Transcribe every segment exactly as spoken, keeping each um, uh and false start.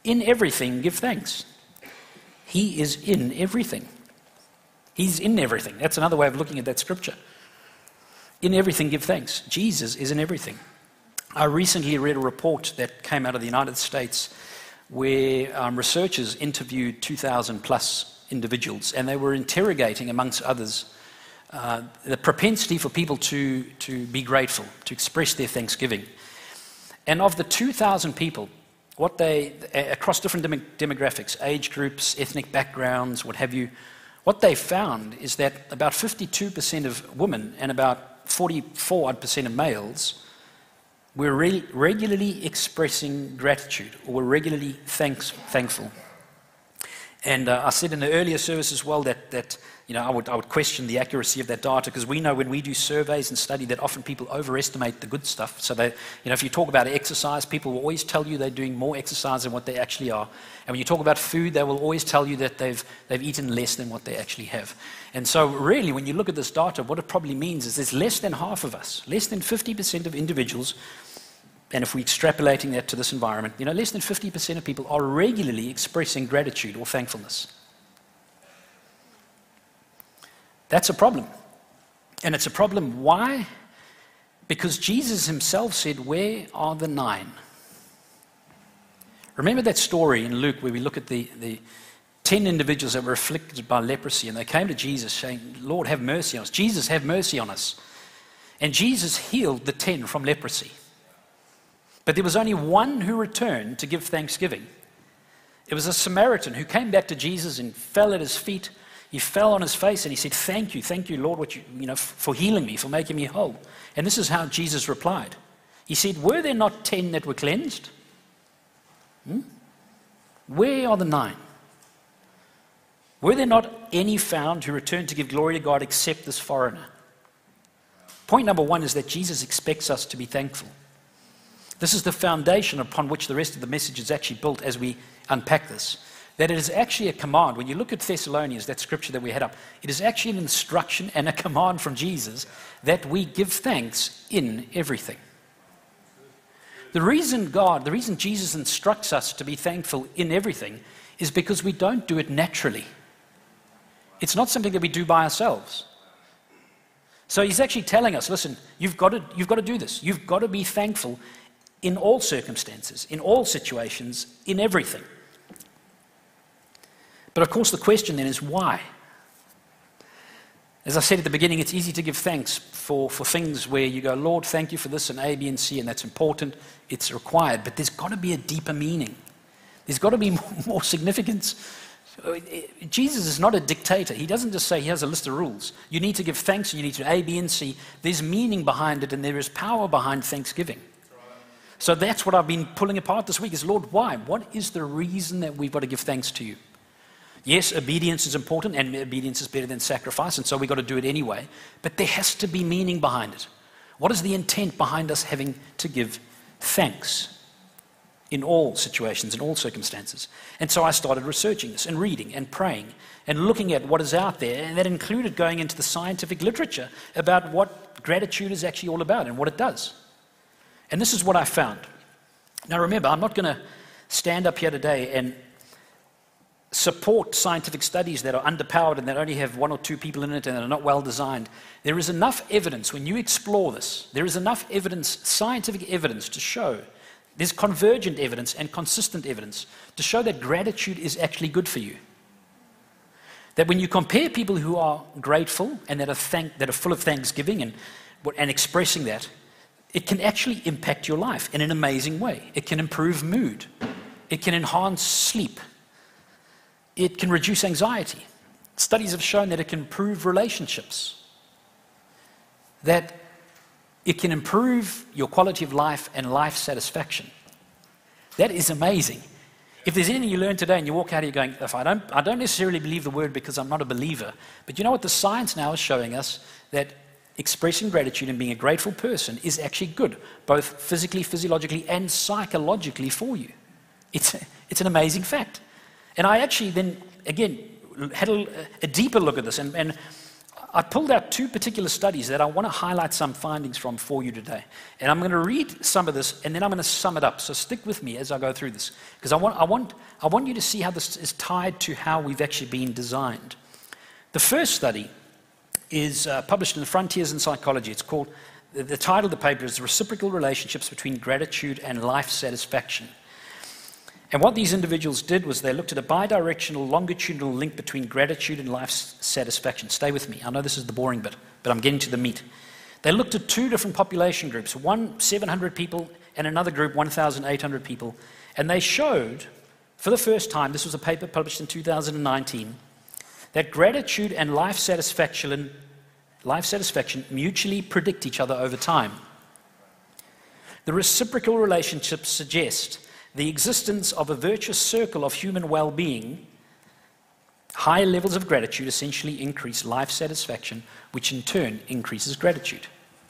In everything, give thanks. He is in everything. He's in everything. That's another way of looking at that scripture. In everything, give thanks. Jesus is in everything. I recently read a report that came out of the United States where um, researchers interviewed two thousand plus individuals, and they were interrogating, amongst others, uh, the propensity for people to, to be grateful, to express their thanksgiving. And of the two thousand people, what they, across different dem- demographics, age groups, ethnic backgrounds, what have you, what they found is that about fifty-two percent of women and about forty-four odd percent of males were re- regularly expressing gratitude, or were regularly thanks, thankful. And uh, I said in the earlier service as well that, that you know, I would, I would question the accuracy of that data, because we know when we do surveys and study that often people overestimate the good stuff. So they, you know, if you talk about exercise, people will always tell you they're doing more exercise than what they actually are. And when you talk about food, they will always tell you that they've, they've eaten less than what they actually have. And so really, when you look at this data, what it probably means is there's less than half of us, less than fifty percent of individuals, and if we're extrapolating that to this environment, you know, less than fifty percent of people are regularly expressing gratitude or thankfulness. That's a problem. And it's a problem. Why? Because Jesus himself said, where are the nine? Remember that story in Luke where we look at the, the ten individuals that were afflicted by leprosy, and they came to Jesus saying, Lord, have mercy on us. Jesus, have mercy on us. And Jesus healed the ten from leprosy. But there was only one who returned to give thanksgiving. It was a Samaritan who came back to Jesus and fell at his feet. He fell on his face and he said, thank you, thank you, Lord, what you, you know, for healing me, for making me whole. And this is how Jesus replied. He said, were there not ten that were cleansed? Hmm? Where are the nine? Were there not any found who returned to give glory to God except this foreigner? Point number one is that Jesus expects us to be thankful. This is the foundation upon which the rest of the message is actually built as we unpack this. That it is actually a command. When you look at Thessalonians, that scripture that we had up, it is actually an instruction and a command from Jesus that we give thanks in everything. The reason God, the reason Jesus instructs us to be thankful in everything is because we don't do it naturally. It's not something that we do by ourselves. So he's actually telling us, listen, you've got to, you've got to do this. You've got to be thankful in all circumstances, in all situations, in everything. But of course the question then is why? As I said at the beginning, it's easy to give thanks for, for things where you go, Lord, thank you for this and A, B, and C, and that's important, it's required, but there's got to be a deeper meaning. There's got to be more significance. Jesus is not a dictator. He doesn't just say he has a list of rules. You need to give thanks, and you need to A, B, and C. There's meaning behind it, and there is power behind thanksgiving. So that's what I've been pulling apart this week is, Lord, why? What is the reason that we've got to give thanks to you? Yes, obedience is important, and obedience is better than sacrifice, and so we've got to do it anyway. But there has to be meaning behind it. What is the intent behind us having to give thanks in all situations, in all circumstances? And so I started researching this and reading and praying and looking at what is out there, and that included going into the scientific literature about what gratitude is actually all about and what it does. And this is what I found. Now remember, I'm not going to stand up here today and support scientific studies that are underpowered and that only have one or two people in it and are not well designed. There is enough evidence, when you explore this, there is enough evidence, scientific evidence to show, there's convergent evidence and consistent evidence to show that gratitude is actually good for you. That when you compare people who are grateful and that are, thank, that are full of thanksgiving and, and expressing that, it can actually impact your life in an amazing way. It can improve mood. It can enhance sleep. It can reduce anxiety. Studies have shown that it can improve relationships. That it can improve your quality of life and life satisfaction. That is amazing. If there's anything you learn today and you walk out here going, if I don't, I don't necessarily believe the word because I'm not a believer, but you know what the science now is showing us? That expressing gratitude and being a grateful person is actually good, both physically, physiologically, and psychologically for you. It's, it's an amazing fact. And I actually then, again, had a, a deeper look at this, and, and I pulled out two particular studies that I want to highlight some findings from for you today. And I'm going to read some of this, and then I'm going to sum it up. So stick with me as I go through this, because I want, I want, I want you to see how this is tied to how we've actually been designed. The first study is uh, published in the Frontiers in Psychology. It's called, the, the title of the paper is Reciprocal Relationships Between Gratitude and Life Satisfaction. And what these individuals did was they looked at a bidirectional longitudinal link between gratitude and life satisfaction. Stay with me. I know this is the boring bit, but I'm getting to the meat. They looked at two different population groups, one seven hundred people and another group one thousand eight hundred people. And they showed, for the first time, this was a paper published in two thousand nineteen, that gratitude and life satisfaction, life satisfaction mutually predict each other over time. The reciprocal relationships suggest the existence of a virtuous circle of human well-being. High levels of gratitude essentially increase life satisfaction, which in turn increases gratitude.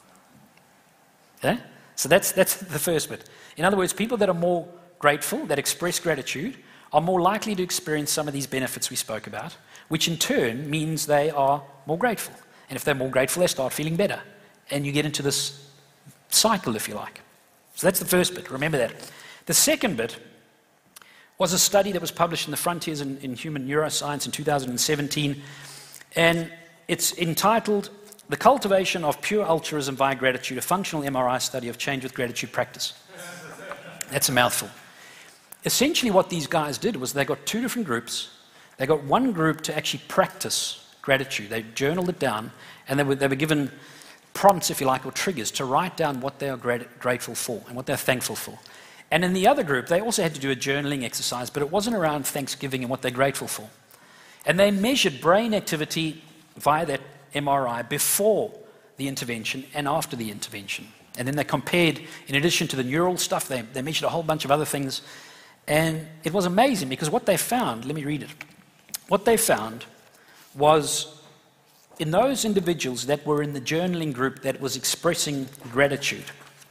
Okay? So that's, that's the first bit. In other words, people that are more grateful, that express gratitude, are more likely to experience some of these benefits we spoke about, which in turn means they are more grateful. And if they're more grateful, they start feeling better. And you get into this cycle, if you like. So that's the first bit. Remember that. The second bit was a study that was published in the Frontiers in, in Human Neuroscience in two thousand seventeen, and it's entitled The Cultivation of Pure Altruism via Gratitude, a Functional M R I Study of Change with Gratitude Practice. That's a mouthful. Essentially what these guys did was they got two different groups. They got one group to actually practice gratitude. They journaled it down, and they were, they were given prompts, if you like, or triggers to write down what they are grat- grateful for and what they're thankful for. And in the other group, they also had to do a journaling exercise, but it wasn't around Thanksgiving and what they're grateful for. And they measured brain activity via that M R I before the intervention and after the intervention. And then they compared, in addition to the neural stuff, they, they measured a whole bunch of other things. And it was amazing because what they found, let me read it. What they found was in those individuals that were in the journaling group that was expressing gratitude,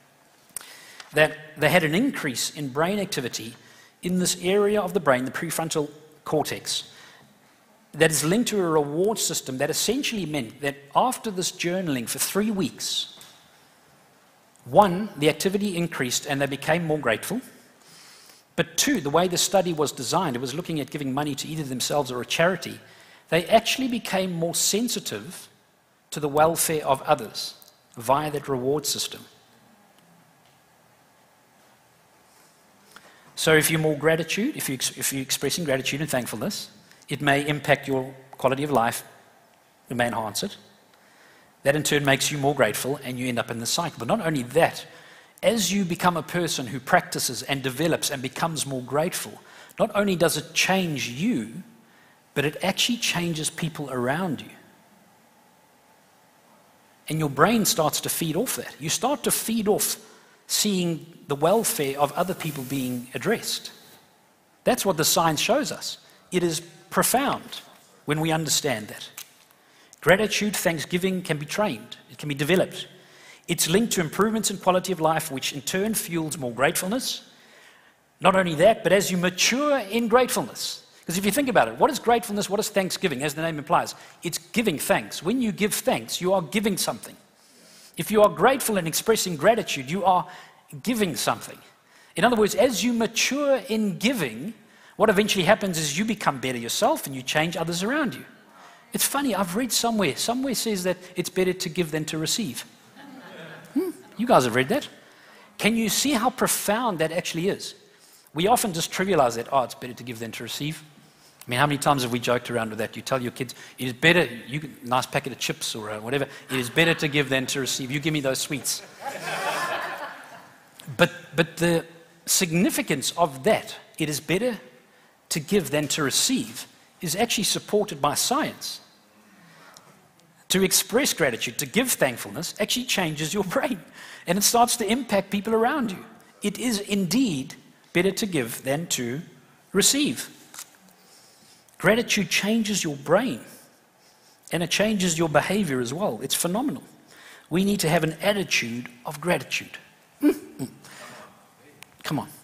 that they had an increase in brain activity in this area of the brain, the prefrontal cortex, that is linked to a reward system that essentially meant that after this journaling for three weeks, one, the activity increased and they became more grateful. But two, the way the study was designed, it was looking at giving money to either themselves or a charity, they actually became more sensitive to the welfare of others via that reward system. So if you're more gratitude, if, you, if you're expressing gratitude and thankfulness, it may impact your quality of life, it may enhance it. That in turn makes you more grateful and you end up in the cycle. But not only that, as you become a person who practices and develops and becomes more grateful, not only does it change you, but it actually changes people around you. And your brain starts to feed off that. You start to feed off seeing the welfare of other people being addressed. That's what the science shows us. It is profound when we understand that. Gratitude, thanksgiving can be trained. It can be developed. It's linked to improvements in quality of life, which in turn fuels more gratefulness. Not only that, but as you mature in gratefulness, because if you think about it, what is gratefulness? What is thanksgiving? As the name implies, it's giving thanks. When you give thanks, you are giving something. If you are grateful and expressing gratitude, you are giving something. In other words, as you mature in giving, what eventually happens is you become better yourself and you change others around you. It's funny, I've read somewhere, somewhere says that it's better to give than to receive. Hmm, you guys have read that. Can you see how profound that actually is? We often just trivialize that, oh, it's better to give than to receive. I mean, how many times have we joked around with that? You tell your kids, it is better, you can, nice packet of chips or uh, whatever, it is better to give than to receive. You give me those sweets. but, but the significance of that, it is better to give than to receive, is actually supported by science. To express gratitude, to give thankfulness, actually changes your brain. And it starts to impact people around you. It is indeed better to give than to receive. Gratitude changes your brain, and it changes your behavior as well. It's phenomenal. We need to have an attitude of gratitude. Mm-hmm. Come on.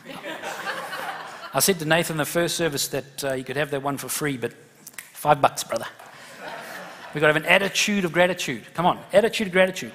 I said to Nathan in the first service that uh, you could have that one for free, but five bucks, brother. We've got to have an attitude of gratitude. Come on, attitude of gratitude.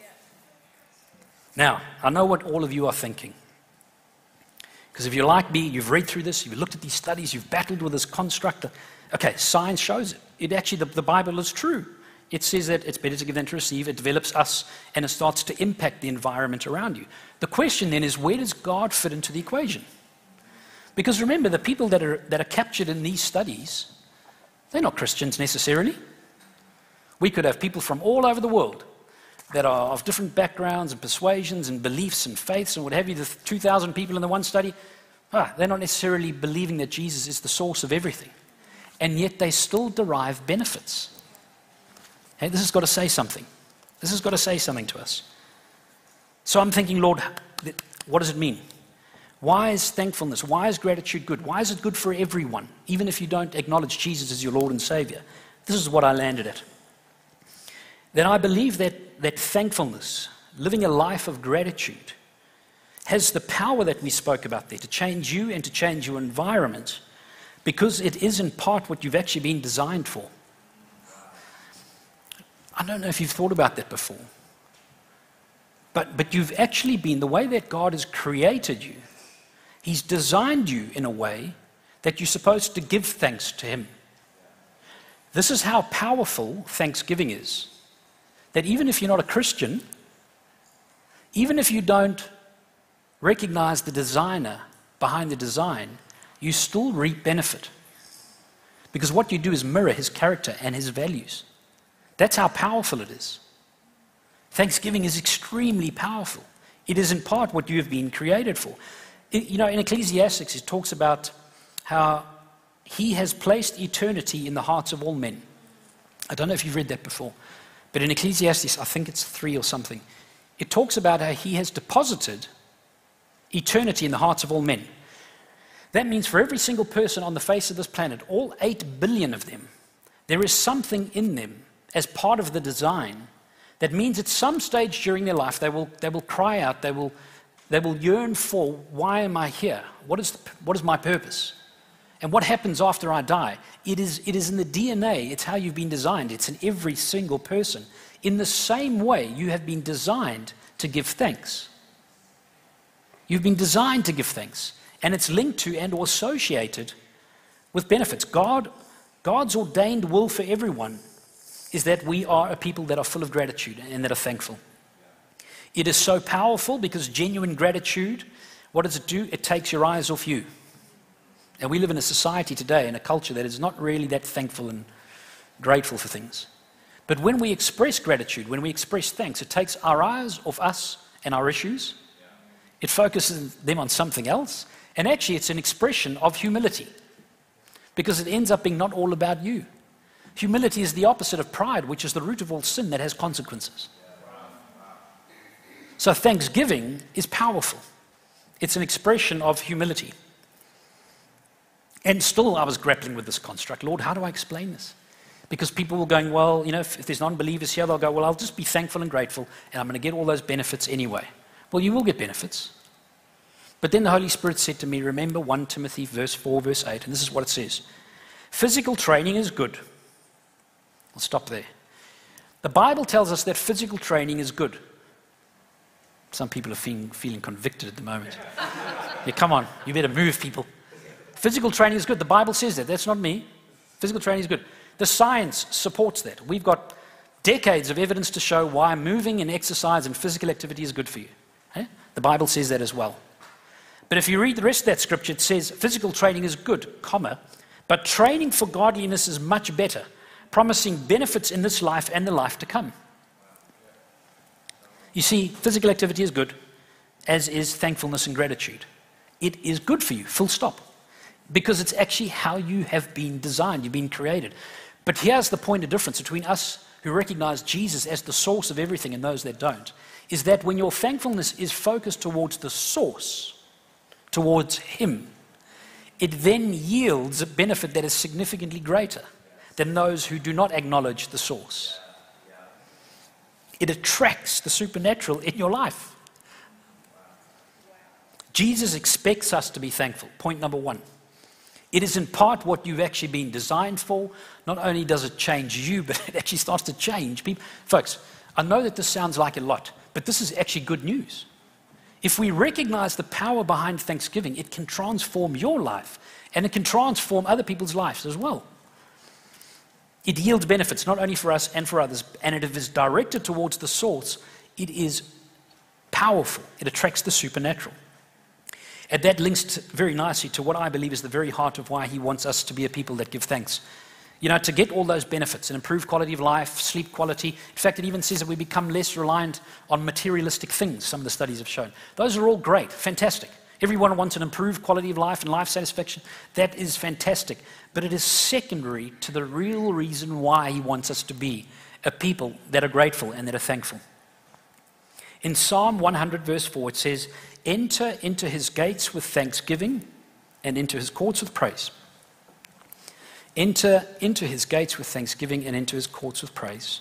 Now, I know what all of you are thinking. Because if you're like me, you've read through this, you've looked at these studies, you've battled with this construct. Okay, science shows it. It actually, the, the Bible is true. It says that it's better to give than to receive. It develops us, and it starts to impact the environment around you. The question then is, where does God fit into the equation? Because remember, the people that are, that are captured in these studies, they're not Christians necessarily. We could have people from all over the world that are of different backgrounds and persuasions and beliefs and faiths and what have you. The two thousand people in the one study, ah, they're not necessarily believing that Jesus is the source of everything. And yet they still derive benefits. Hey, this has got to say something. This has got to say something to us. So I'm thinking, Lord, what does it mean? Why is thankfulness, why is gratitude good? Why is it good for everyone, even if you don't acknowledge Jesus as your Lord and Savior? This is what I landed at. Then I believe that, that thankfulness, living a life of gratitude, has the power that we spoke about there to change you and to change your environment, because it is in part what you've actually been designed for. I don't know if you've thought about that before, but, but you've actually been, the way that God has created you, He's designed you in a way that you're supposed to give thanks to Him. This is how powerful thanksgiving is. That even if you're not a Christian, even if you don't recognize the designer behind the design, you still reap benefit. Because what you do is mirror His character and His values. That's how powerful it is. Thanksgiving is extremely powerful. It is in part what you have been created for. It, you know, in Ecclesiastes, it talks about how He has placed eternity in the hearts of all men. I don't know if you've read that before. But in Ecclesiastes, I think it's three or something, it talks about how He has deposited eternity in the hearts of all men. That means for every single person on the face of this planet, all eight billion of them, there is something in them as part of the design that means at some stage during their life they will, they will cry out, they will, they will yearn for, why am I here? What is, the, what is my purpose? And what happens after I die? It is, it is in the D N A. It's how you've been designed. It's in every single person. In the same way, you have been designed to give thanks. You've been designed to give thanks. And it's linked to and or associated with benefits. God, God's ordained will for everyone is that we are a people that are full of gratitude and that are thankful. It is so powerful because genuine gratitude, what does it do? It takes your eyes off you. And we live in a society today, in a culture that is not really that thankful and grateful for things. But when we express gratitude, when we express thanks, it takes our eyes off us and our issues. It focuses them on something else. And actually, it's an expression of humility. Because it ends up being not all about you. Humility is the opposite of pride, which is the root of all sin that has consequences. So thanksgiving is powerful. It's an expression of humility. And still I was grappling with this construct. Lord, how do I explain this? Because people were going, well, you know, if, if there's non-believers here, they'll go, well, I'll just be thankful and grateful, and I'm going to get all those benefits anyway. Well, you will get benefits. But then the Holy Spirit said to me, remember First Timothy verse four, verse eight, and this is what it says. Physical training is good. I'll stop there. The Bible tells us that physical training is good. Some people are feeling, feeling convicted at the moment. Yeah, come on, you better move, people. Physical training is good. The Bible says that. That's not me. Physical training is good. The science supports that. We've got decades of evidence to show why moving and exercise and physical activity is good for you. Eh? The Bible says that as well. But if you read the rest of that scripture, it says physical training is good, comma, but training for godliness is much better, promising benefits in this life and the life to come. You see, physical activity is good, as is thankfulness and gratitude. It is good for you, full stop. Because it's actually how you have been designed, you've been created. But here's the point of difference between us who recognize Jesus as the source of everything and those that don't, is that when your thankfulness is focused towards the source, towards Him, it then yields a benefit that is significantly greater than those who do not acknowledge the source. It attracts the supernatural in your life. Jesus expects us to be thankful. Point number one. It is in part what you've actually been designed for. Not only does it change you, but it actually starts to change people. Folks, I know that this sounds like a lot, but this is actually good news. If we recognize the power behind thanksgiving, it can transform your life, and it can transform other people's lives as well. It yields benefits, not only for us and for others, and if it is directed towards the source, it is powerful. It attracts the supernatural. And that links to, very nicely to what I believe is the very heart of why he wants us to be a people that give thanks. You know, to get all those benefits, an improved quality of life, sleep quality. In fact, it even says that we become less reliant on materialistic things, some of the studies have shown. Those are all great, fantastic. Everyone wants an improved quality of life and life satisfaction. That is fantastic. But it is secondary to the real reason why he wants us to be a people that are grateful and that are thankful. In Psalm one hundred verse four, it says, enter into his gates with thanksgiving and into his courts with praise. Enter into his gates with thanksgiving and into his courts with praise.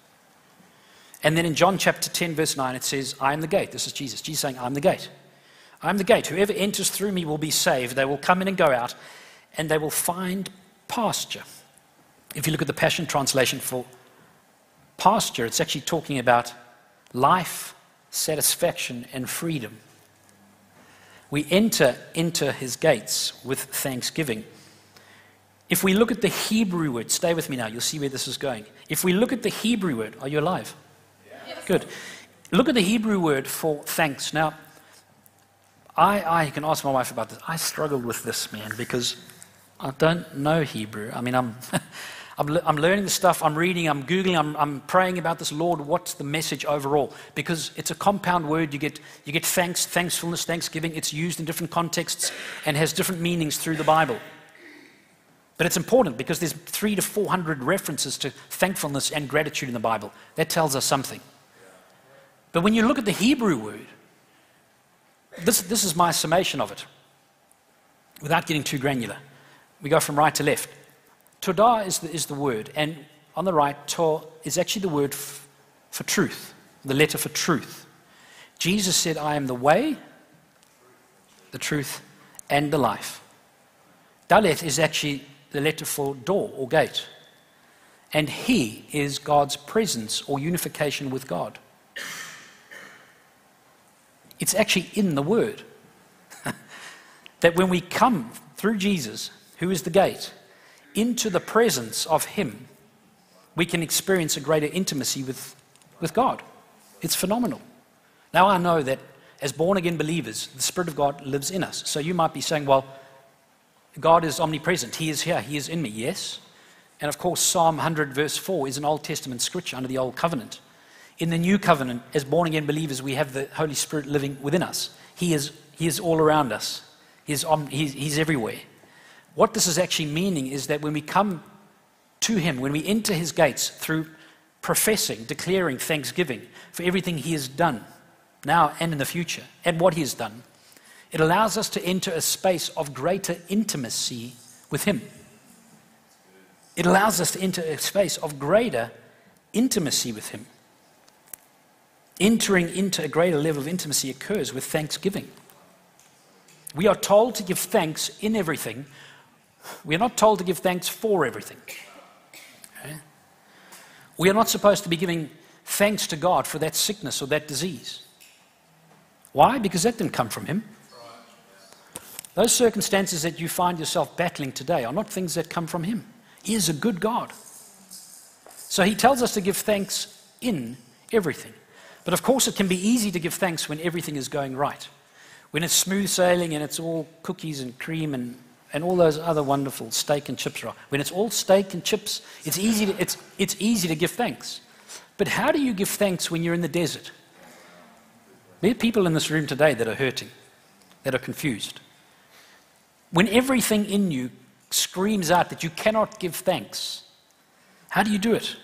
And then in John chapter ten, verse nine, it says, I am the gate. This is Jesus. Jesus saying, I'm the gate. I'm the gate. Whoever enters through me will be saved. They will come in and go out, and they will find pasture. If you look at the Passion Translation for pasture, it's actually talking about life, satisfaction, and freedom. We enter into his gates with thanksgiving. If we look at the Hebrew word, stay with me now, you'll see where this is going. If we look at the Hebrew word, are you alive? Yes. Good. Look at the Hebrew word for thanks. Now, I, I can ask my wife about this. I struggled with this, man, because I don't know Hebrew. I mean, I'm, I'm, I'm learning the stuff, I'm reading, I'm Googling, I'm, I'm praying about this. Lord, what's the message overall? Because it's a compound word. You get, you get thanks, thankfulness, thanksgiving. It's used in different contexts and has different meanings through the Bible. But it's important because there's three to four hundred references to thankfulness and gratitude in the Bible. That tells us something. But when you look at the Hebrew word, this, this is my summation of it, without getting too granular. We go from right to left. Todah is the, is the word, and on the right, Tor is actually the word f- for truth, the letter for truth. Jesus said, I am the way, the truth, and the life. Dalet is actually the letter for door or gate. And he is God's presence or unification with God. It's actually in the word. That when we come through Jesus, who is the gate, into the presence of him, we can experience a greater intimacy with, with God. It's phenomenal. Now I know that as born-again believers, the Spirit of God lives in us. So you might be saying, well, God is omnipresent. He is here. He is in me. Yes. And of course, Psalm one hundred verse four is an Old Testament scripture under the Old Covenant. In the New Covenant, as born-again believers, we have the Holy Spirit living within us. He is, he is all around us. He's, om, he's, he's everywhere. What this is actually meaning is that when we come to him, when we enter his gates through professing, declaring thanksgiving for everything he has done, now and in the future, and what he has done, it allows us to enter a space of greater intimacy with him. It allows us to enter a space of greater intimacy with him. Entering into a greater level of intimacy occurs with thanksgiving. We are told to give thanks in everything. We are not told to give thanks for everything. Okay? We are not supposed to be giving thanks to God for that sickness or that disease. Why? Because that didn't come from him. Those circumstances that you find yourself battling today are not things that come from him. He is a good God. So he tells us to give thanks in everything. But of course it can be easy to give thanks when everything is going right. When it's smooth sailing and it's all cookies and cream and, and all those other wonderful steak and chips. When it's all steak and chips, it's easy to, it's, it's easy to give thanks. But how do you give thanks when you're in the desert? There are people in this room today that are hurting, that are confused. When everything in you screams out that you cannot give thanks, how do you do it?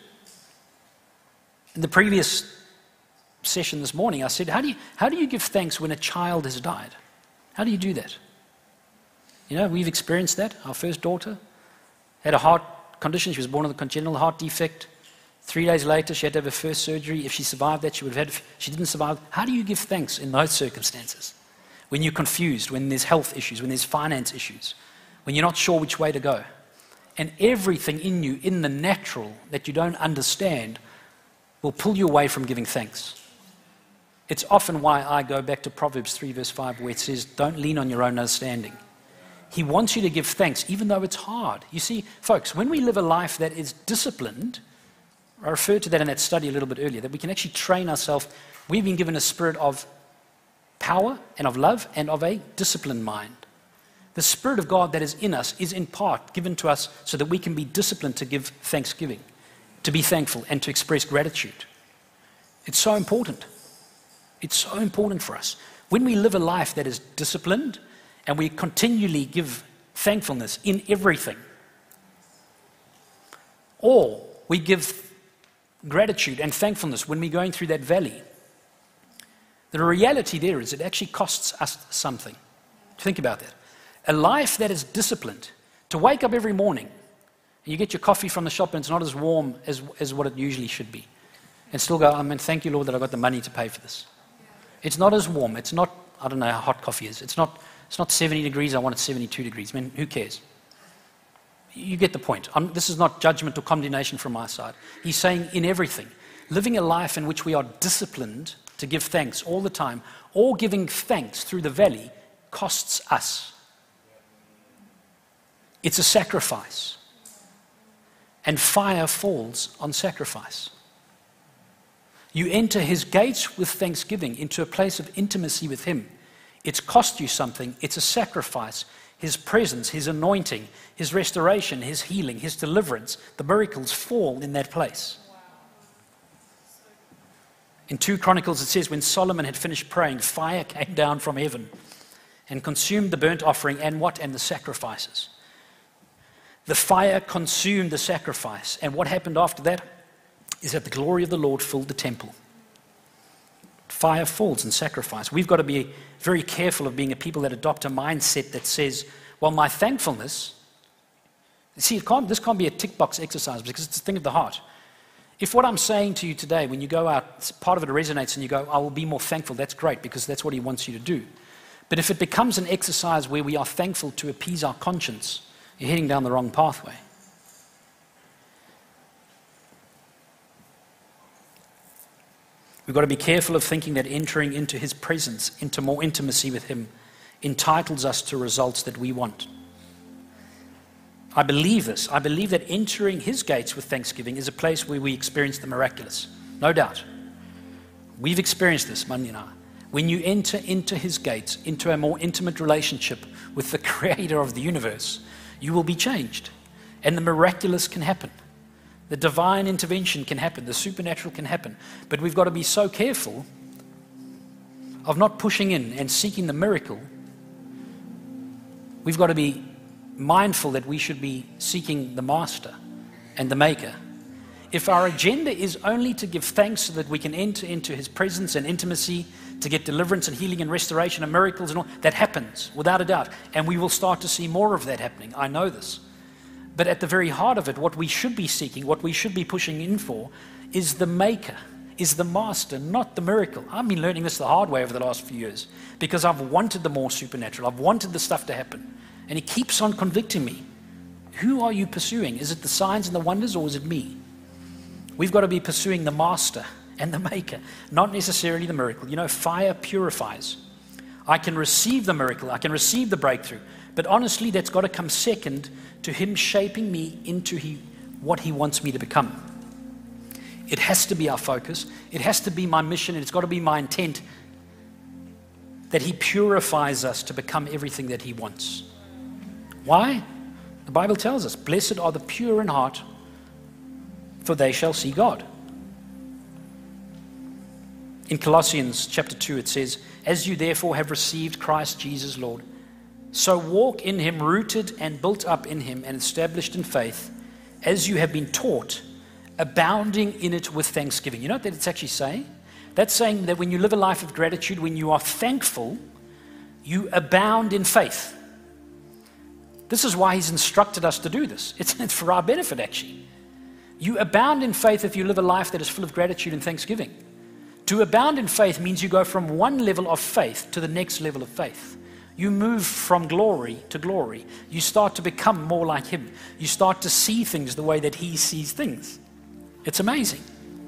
In the previous session this morning, I said, how do you, how do you give thanks when a child has died? How do you do that? You know, we've experienced that. Our first daughter had a heart condition. She was born with a congenital heart defect. Three days later, she had to have her first surgery. If she survived that, she would have had, she didn't survive. How do you give thanks in those circumstances? When you're confused, when there's health issues, when there's finance issues, when you're not sure which way to go. And everything in you, in the natural, that you don't understand, will pull you away from giving thanks. It's often why I go back to Proverbs three verse five, where it says, don't lean on your own understanding. He wants you to give thanks, even though it's hard. You see, folks, when we live a life that is disciplined, I referred to that in that study a little bit earlier, that we can actually train ourselves. We've been given a spirit of power and of love and of a disciplined mind. The Spirit of God that is in us is in part given to us so that we can be disciplined to give thanksgiving, to be thankful, and to express gratitude. It's so important. It's so important for us. When we live a life that is disciplined and we continually give thankfulness in everything, or we give gratitude and thankfulness when we're going through that valley, the reality there is it actually costs us something. Think about that. A life that is disciplined, to wake up every morning, and you get your coffee from the shop and it's not as warm as, as what it usually should be, and still go, I mean, thank you, Lord, that I got the money to pay for this. It's not as warm. It's not, I don't know how hot coffee is. It's not, it's not seventy degrees. I want it seventy-two degrees. I mean, who cares? You get the point. I'm, this is not judgment or condemnation from my side. He's saying in everything, living a life in which we are disciplined to give thanks all the time, or giving thanks through the valley, costs us. It's a sacrifice. And fire falls on sacrifice. You enter his gates with thanksgiving into a place of intimacy with him. It's cost you something. It's a sacrifice. His presence, his anointing, his restoration, his healing, his deliverance, the miracles fall in that place. In two Chronicles it says, when Solomon had finished praying, fire came down from heaven and consumed the burnt offering and what? And the sacrifices. The fire consumed the sacrifice. And what happened after that is that the glory of the Lord filled the temple. Fire falls in sacrifice. We've got to be very careful of being a people that adopt a mindset that says, well, my thankfulness, see, it can't, this can't be a tick box exercise because it's a thing of the heart. If what I'm saying to you today, when you go out, part of it resonates and you go, I will be more thankful, that's great because that's what he wants you to do. But if it becomes an exercise where we are thankful to appease our conscience, you're heading down the wrong pathway. We've got to be careful of thinking that entering into his presence, into more intimacy with him, entitles us to results that we want. I believe this. I believe that entering his gates with thanksgiving is a place where we experience the miraculous. No doubt. We've experienced this, Mani and I. When you enter into his gates, into a more intimate relationship with the creator of the universe, you will be changed. And the miraculous can happen. The divine intervention can happen. The supernatural can happen. But we've got to be so careful of not pushing in and seeking the miracle. We've got to be mindful that we should be seeking the master and the maker. If our agenda is only to give thanks so that we can enter into his presence and intimacy, to get deliverance and healing and restoration and miracles and all, that happens without a doubt. And we will start to see more of that happening. I know this. But at the very heart of it, what we should be seeking, what we should be pushing in for, is the maker, is the master, not the miracle. I've been learning this the hard way over the last few years because I've wanted the more supernatural. I've wanted the stuff to happen. And he keeps on convicting me. Who are you pursuing? Is it the signs and the wonders or is it me? We've got to be pursuing the master and the maker, not necessarily the miracle. You know, fire purifies. I can receive the miracle. I can receive the breakthrough. But honestly, that's got to come second to him shaping me into he, what he wants me to become. It has to be our focus. It has to be my mission. And it's got to be my intent that he purifies us to become everything that he wants. Why? The Bible tells us, blessed are the pure in heart, for they shall see God. In Colossians chapter two, it says, as you therefore have received Christ Jesus Lord, so walk in him, rooted and built up in him and established in faith, as you have been taught, abounding in it with thanksgiving. You know what that it's actually saying? That's saying that when you live a life of gratitude, when you are thankful, you abound in faith. This is why he's instructed us to do this. It's, it's for our benefit, actually. You abound in faith if you live a life that is full of gratitude and thanksgiving. To abound in faith means you go from one level of faith to the next level of faith. You move from glory to glory. You start to become more like him. You start to see things the way that he sees things. It's amazing.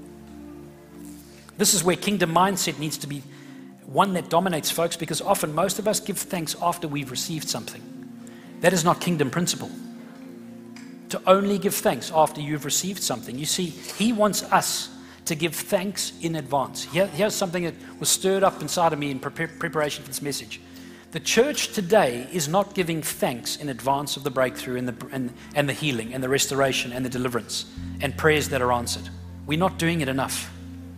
This is where kingdom mindset needs to be one that dominates, folks, because often most of us give thanks after we've received something. That is not kingdom principle. To only give thanks after you've received something. You see, he wants us to give thanks in advance. Here, here's something that was stirred up inside of me in pre- preparation for this message. The church today is not giving thanks in advance of the breakthrough and the, and, and the healing and the restoration and the deliverance and prayers that are answered. We're not doing it enough.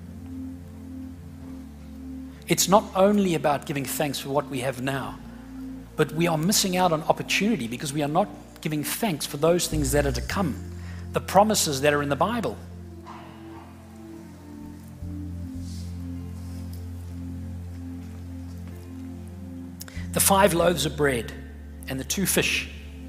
It's not only about giving thanks for what we have now, but we are missing out on opportunity because we are not giving thanks for those things that are to come, the promises that are in the Bible. The five loaves of bread and the two fish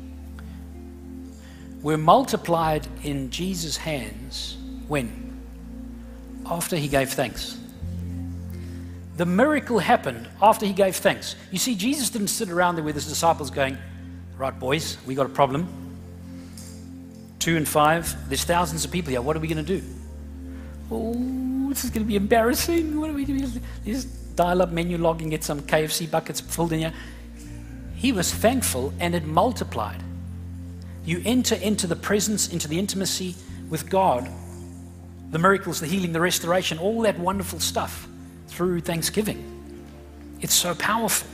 were multiplied in Jesus' hands when? After he gave thanks. The miracle happened after he gave thanks. You see, Jesus didn't sit around there with his disciples going, right, boys, we got a problem. Two and five, there's thousands of people here. What are we going to do? Oh, this is going to be embarrassing. What are we doing? Just dial up menu log and get some K F C buckets filled in here. He was thankful and it multiplied. You enter into the presence, into the intimacy with God, the miracles, the healing, the restoration, all that wonderful stuff through thanksgiving. It's so powerful.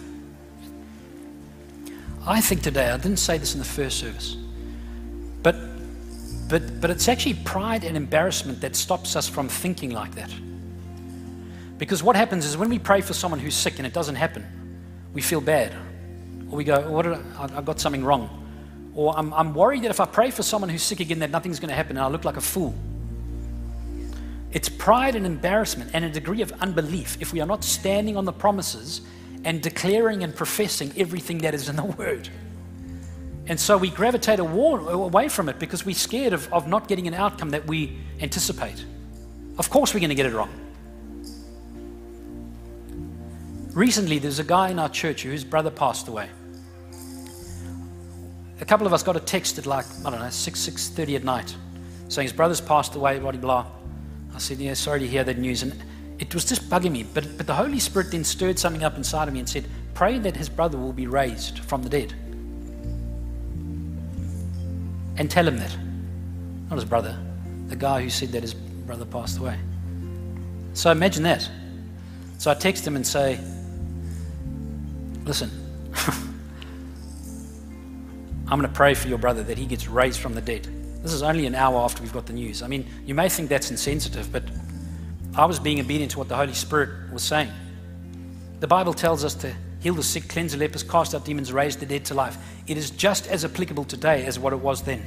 I think today, I didn't say this in the first service, but but but it's actually pride and embarrassment that stops us from thinking like that. Because what happens is when we pray for someone who's sick and it doesn't happen, we feel bad. Or we go, what did I, I got something wrong. Or I'm, I'm worried that if I pray for someone who's sick again, that nothing's going to happen and I look like a fool. It's pride and embarrassment and a degree of unbelief if we are not standing on the promises and declaring and professing everything that is in the Word. And so we gravitate away from it because we're scared of, of not getting an outcome that we anticipate. Of course we're going to get it wrong. Recently, there's a guy in our church whose brother passed away. A couple of us got a text at like, I don't know, six, six thirty at night saying his brother's passed away, blah, blah, blah. I said, yeah, sorry to hear that news. And it was just bugging me. But, but the Holy Spirit then stirred something up inside of me and said, pray that his brother will be raised from the dead. And tell him that. Not his brother. The guy who said that his brother passed away. So imagine that. So I text him and say, listen, I'm going to pray for your brother that he gets raised from the dead. This is only an hour after we've got the news. I mean, you may think that's insensitive, but I was being obedient to what the Holy Spirit was saying. The Bible tells us to heal the sick, cleanse the lepers, cast out demons, raise the dead to life. It is just as applicable today as what it was then.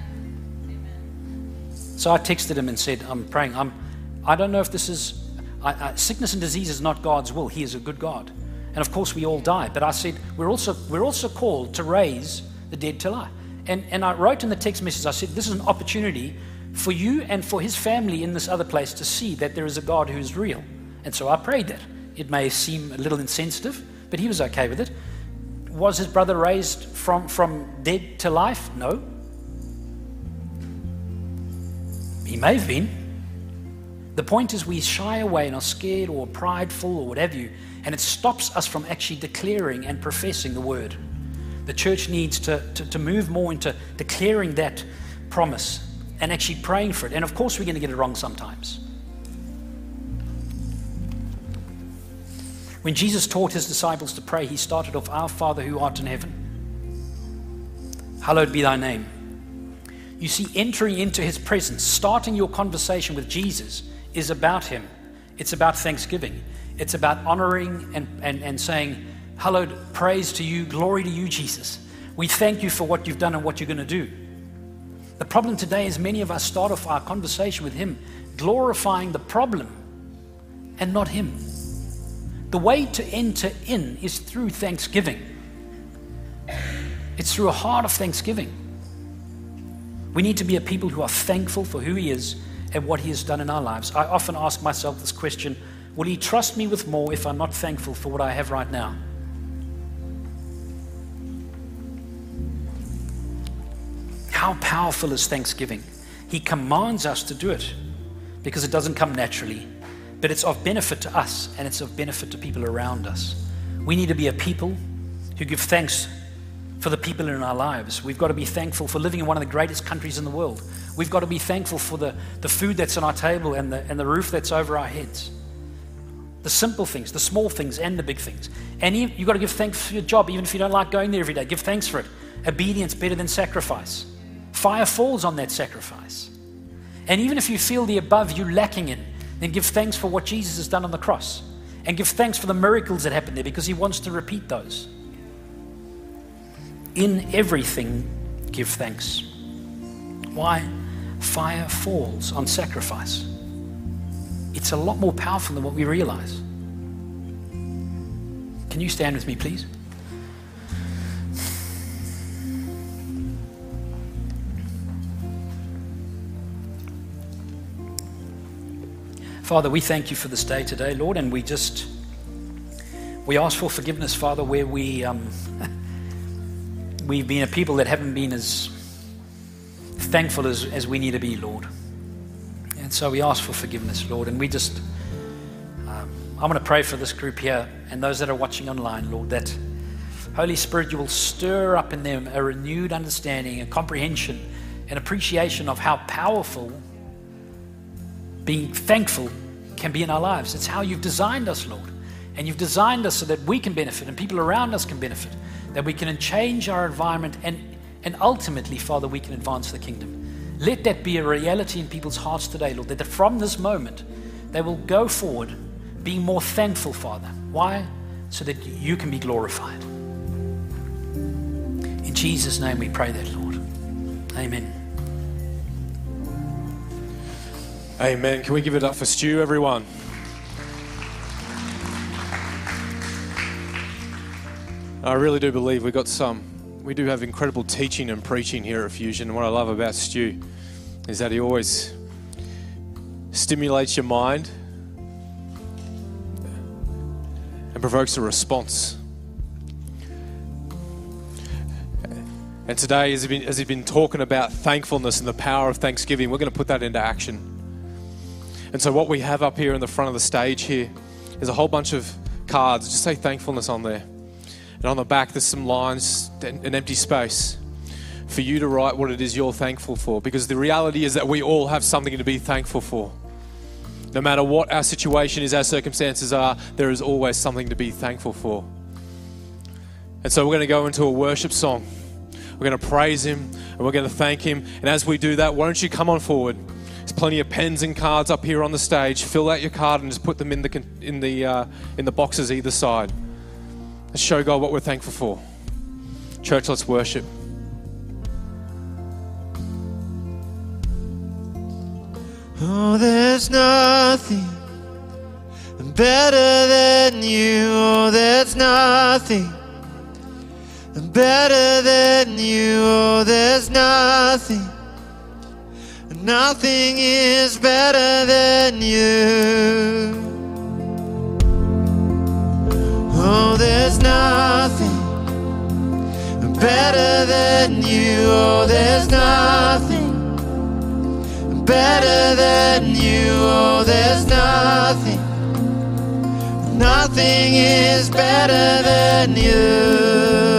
Amen. So I texted him and said, I'm praying. I'm, I don't know if this is, I, I, sickness and disease is not God's will. He is a good God. And of course we all die. But I said, we're also, we're also called to raise the dead to life. And, and I wrote in the text message, I said, this is an opportunity for you and for his family in this other place to see that there is a God who is real. And so I prayed that. It may seem a little insensitive, but he was okay with it. Was his brother raised from, from dead to life? No. He may have been. The point is we shy away and are scared or prideful or what have you, and it stops us from actually declaring and professing the word. The church needs to, to, to move more into declaring that promise and actually praying for it. And of course we're going to get it wrong sometimes. When Jesus taught his disciples to pray, he started off, Our Father who art in heaven, hallowed be thy name. You see, entering into his presence, starting your conversation with Jesus is about him. It's about thanksgiving. It's about honoring and, and, and saying, hallowed, praise to you, glory to you, Jesus. We thank you for what you've done and what you're going to do. The problem today is many of us start off our conversation with him glorifying the problem and not him. The way to enter in is through thanksgiving. It's through a heart of thanksgiving. We need to be a people who are thankful for who he is and what he has done in our lives. I often ask myself this question, will he trust me with more if I'm not thankful for what I have right now? how powerful is thanksgiving? He commands us to do it because it doesn't come naturally, but it's of benefit to us and it's of benefit to people around us. We need to be a people who give thanks for the people in our lives. We've got to be thankful for living in one of the greatest countries in the world. We've got to be thankful for the, the food that's on our table and the, and the roof that's over our heads. The simple things, the small things and the big things. And you, you've got to give thanks for your job, even if you don't like going there every day. Give thanks for it. Obedience better than sacrifice. Fire falls on that sacrifice. And even if you feel the above you're lacking in, then give thanks for what Jesus has done on the cross. And give thanks for the miracles that happened there because he wants to repeat those. In everything, give thanks. Why? Fire falls on sacrifice. It's a lot more powerful than what we realize. Can you stand with me, please? Father, we thank you for this day today, Lord, and we just, we ask for forgiveness, Father, where we, um, we've been a people that haven't been as thankful as, as we need to be, Lord. And so we ask for forgiveness, Lord, and we just, um, I'm going to pray for this group here and those that are watching online, Lord, that Holy Spirit, you will stir up in them a renewed understanding, a comprehension, an appreciation of how powerful being thankful can be in our lives. It's how you've designed us, Lord. And you've designed us so that we can benefit and people around us can benefit, that we can change our environment and, and ultimately, Father, we can advance the kingdom. Let that be a reality in people's hearts today, Lord, that from this moment, they will go forward being more thankful, Father. Why? So that you can be glorified. In Jesus' name we pray that, Lord. Amen. Amen. Can we give it up for Stu, everyone? I really do believe we got some, we do have incredible teaching and preaching here at Fusion. And what I love about Stu is that he always stimulates your mind and provokes a response. And today, as he's been, as he's been talking about thankfulness and the power of thanksgiving, we're going to put that into action. And so what we have up here in the front of the stage here is a whole bunch of cards. Just say thankfulness on there. And on the back, there's some lines, an empty space for you to write what it is you're thankful for. Because the reality is that we all have something to be thankful for. No matter what our situation is, our circumstances are, there is always something to be thankful for. And so we're going to go into a worship song. We're going to praise him and we're going to thank him. And as we do that, why don't you come on forward? There's plenty of pens and cards up here on the stage. Fill out your card and just put them in the in the uh, in the boxes either side. Let's show God what we're thankful for. Church, let's worship. Oh, there's nothing better than you. Oh, there's nothing better than you. Oh, there's nothing. Nothing is better than you. Oh, there's nothing better than you. Oh, there's nothing better than you. Oh, there's nothing. Nothing is better than you.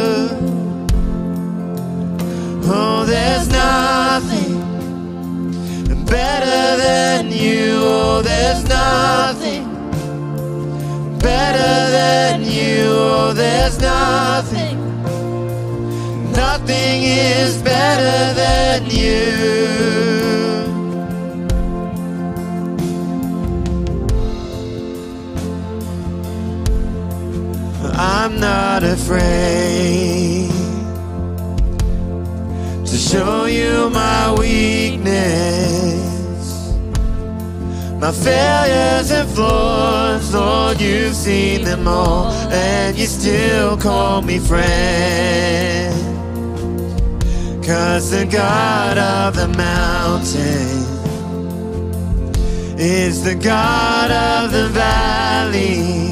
Oh, there's nothing better than you. Oh, there's nothing better than you. Oh, there's nothing. Nothing is better than you. I'm not afraid to show you my weakness, my failures and flaws. Lord, you've seen them all, and you still call me friend. 'Cause the God of the mountain is the God of the valley.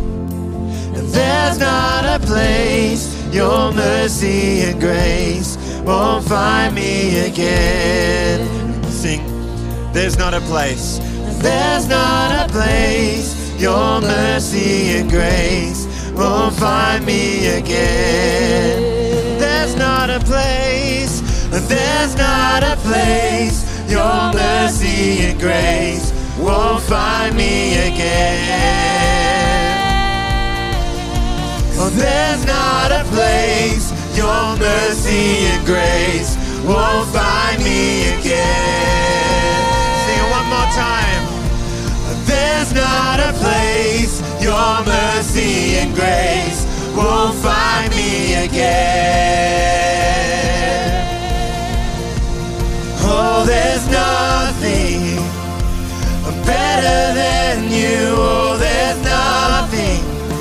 And there's not a place your mercy and grace won't find me again. Sing. There's not a place, there's not a place your mercy and grace won't find me again. There's not a place, there's not a place your mercy and grace won't find me again. Oh, there's not a place your mercy and grace won't find me again. Sing it one more time. There's not a place your mercy and grace won't find me again. Oh, there's nothing better than you. Oh, there's nothing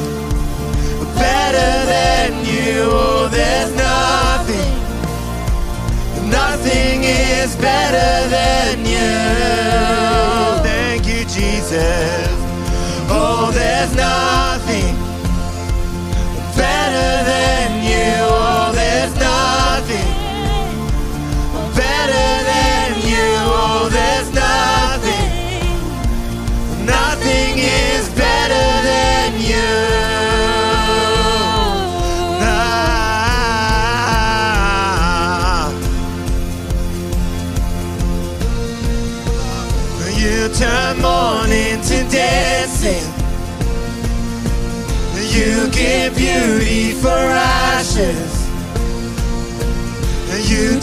better than you. Oh, there's nothing. Nothing is better than you. Thank you, Jesus. Oh, there's nothing better than you. Oh, there's nothing better than you. Oh, there's nothing. Nothing is better than you. You turn mourning to dancing. You give beauty for ashes. You